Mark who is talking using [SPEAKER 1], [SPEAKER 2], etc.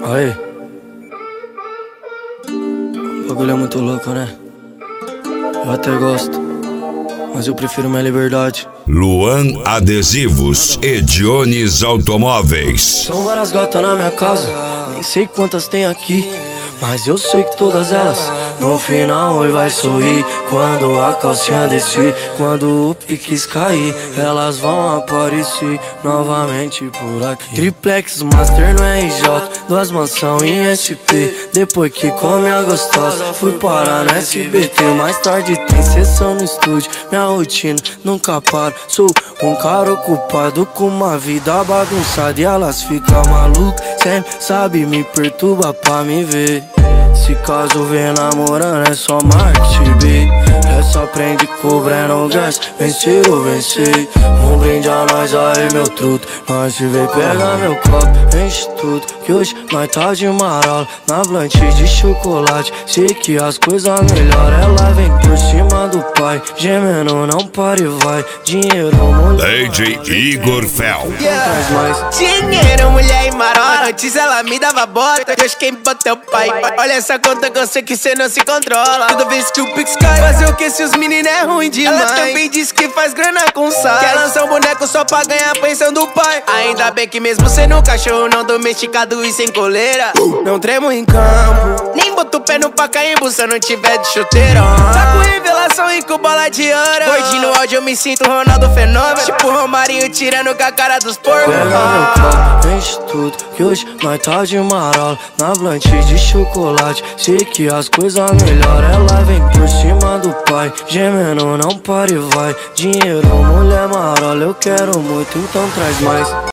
[SPEAKER 1] Aí, o bagulho é muito louco, né? Eu até gosto, mas eu prefiro minha liberdade.
[SPEAKER 2] Luan Adesivos e Dionis Automóveis.
[SPEAKER 1] São várias gatas na minha casa, nem sei quantas tem aqui, mas eu sei que todas elas no final oi vai sorrir. Quando a calcinha descer, quando o piques cair, elas vão aparecer novamente por aqui. Triplex Master no RJ, duas mansão em SP. Depois que come a gostosa, fui parar no SBT. Mais tarde tem sessão no estúdio, minha rotina nunca para. Sou um cara ocupado com uma vida bagunçada, e elas ficam malucas, sempre sabe me perturba pra me ver. Se caso vem namorando é só marketing, B. Essa aprende cobrando gás, vencer ou vencer. Um brinde a nós aí, meu truto. Nós se vê pegar meu copo, enche tudo, que hoje nós tá de marola. Na blanche de chocolate, sei que as coisas melhor. Ela vem por cima do pai, gemendo não para e vai. Dinheiro, mulher,
[SPEAKER 2] DJ Igor Fel.
[SPEAKER 3] Dinheiro, mulher e marola. Antes ela me dava bota, Deus quem bota é o pai. Olha essa conta que eu sei que cê não se controla. Toda vez que o Pix cai, fazer o que se os meninos é ruim demais. Ela também diz que faz grana com sai, quer lançar um boneco só pra ganhar a pensão do pai. Ainda bem que mesmo sendo um cachorro não domesticado e sem coleira, não tremo em campo, nem boto o pé no Pacaembu se eu não tiver de chuteira. Saco revelação e com bola de ouro. Gordinho no áudio eu me sinto Ronaldo Fenômeno, tipo Romarinho tirando com a cara dos porcos.
[SPEAKER 1] pega meu copo, enche tudo, que hoje nós tá de marola. Na blanche de chocolate, sei que as coisas melhor. Ela vem por cima do pai, gemendo não para e vai. Dinheiro, mulher marola, eu quero muito, então traz mais.